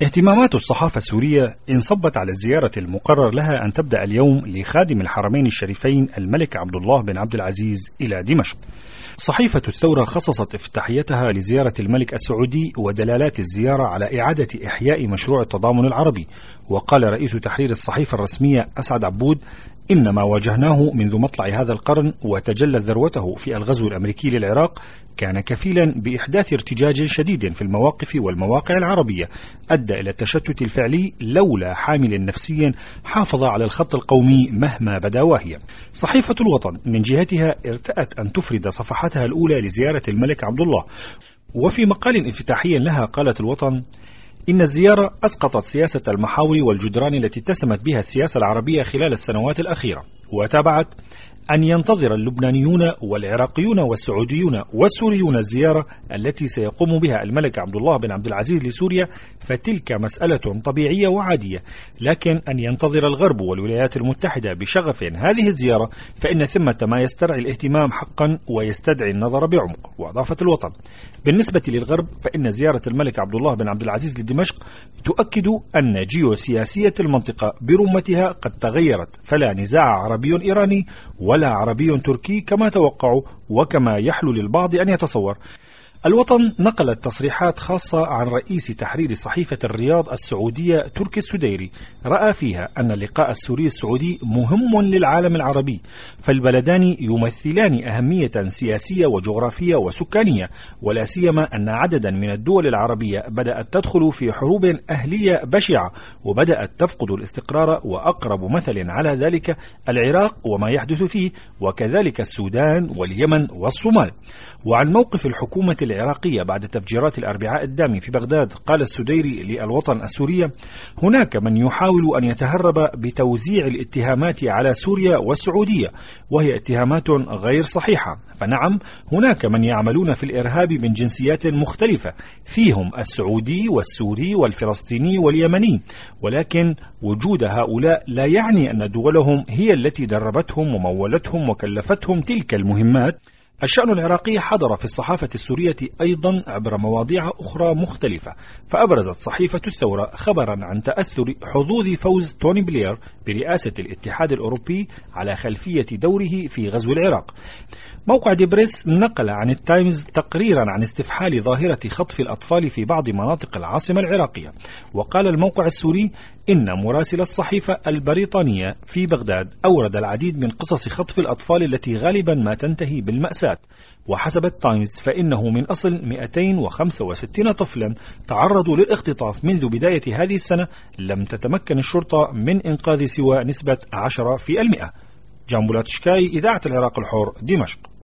اهتمامات الصحافة السورية انصبت على الزيارة المقرر لها أن تبدأ اليوم لخادم الحرمين الشريفين الملك عبد الله بن عبد العزيز إلى دمشق. صحيفة الثورة خصصت افتتاحيتها لزيارة الملك السعودي ودلالات الزيارة على إعادة إحياء مشروع التضامن العربي. وقال رئيس تحرير الصحيفة الرسمية أسعد عبود: إن ما واجهناه منذ مطلع هذا القرن وتجلت ذروته في الغزو الأمريكي للعراق كان كفيلا بإحداث ارتجاج شديد في المواقف والمواقع العربية أدى إلى التشتت الفعلي لولا حامل نفسي حافظ على الخط القومي مهما بدا واهيا. صحيفة الوطن من جهتها ارتأت أن تفرد صفحتها الأولى لزيارة الملك عبد الله، وفي مقال افتتاحي لها قالت الوطن: إن الزيارة أسقطت سياسة المحاور والجدران التي اتسمت بها السياسة العربية خلال السنوات الأخيرة. وتابعت: أن ينتظر اللبنانيون والعراقيون والسعوديون والسوريون الزيارة التي سيقوم بها الملك عبد الله بن عبد العزيز لسوريا فتلك مسألة طبيعية وعادية، لكن أن ينتظر الغرب والولايات المتحدة بشغف هذه الزيارة فإن ثمة ما يسترعي الاهتمام حقا ويستدعي النظر بعمق. وأضافت الوطن: بالنسبة للغرب فإن زيارة الملك عبد الله بن عبد العزيز لدمشق تؤكد أن جيوسياسية المنطقة برمتها قد تغيرت، فلا نزاع عربي إيراني ولا عربي تركي كما توقعوا وكما يحلو للبعض أن يتصور. الوطن نقلت تصريحات خاصة عن رئيس تحرير صحيفة الرياض السعودية تركي السديري، رأى فيها أن اللقاء السوري السعودي مهم للعالم العربي، فالبلدان يمثلان أهمية سياسية وجغرافية وسكانية، ولا سيما أن عددا من الدول العربية بدأت تدخل في حروب أهلية بشعة وبدأت تفقد الاستقرار، وأقرب مثل على ذلك العراق وما يحدث فيه، وكذلك السودان واليمن والصومال. وعن موقف الحكومة العراقية بعد تفجيرات الأربعاء الدامي في بغداد قال السديري للوطن السورية: هناك من يحاول أن يتهرب بتوزيع الاتهامات على سوريا والسعودية، وهي اتهامات غير صحيحة. فنعم، هناك من يعملون في الإرهاب من جنسيات مختلفة، فيهم السعودي والسوري والفلسطيني واليمني، ولكن وجود هؤلاء لا يعني أن دولهم هي التي دربتهم ومولتهم وكلفتهم تلك المهمات. الشأن العراقي حضر في الصحافة السورية أيضا عبر مواضيع أخرى مختلفة، فأبرزت صحيفة الثورة خبرا عن تأثر حظوظ فوز توني بلير برئاسة الاتحاد الأوروبي على خلفية دوره في غزو العراق. موقع ديبريس نقل عن التايمز تقريرا عن استفحال ظاهرة خطف الأطفال في بعض مناطق العاصمة العراقية. وقال الموقع السوري إن مراسل الصحيفة البريطانية في بغداد أورد العديد من قصص خطف الأطفال التي غالبا ما تنتهي بالمأساة. وحسب التايمز فإنه من أصل 265 طفلا تعرضوا للاختطاف منذ بداية هذه السنة لم تتمكن الشرطة من إنقاذ سوى نسبة 10%. جامبولات شكاي، إذاعة العراق الحر، دمشق.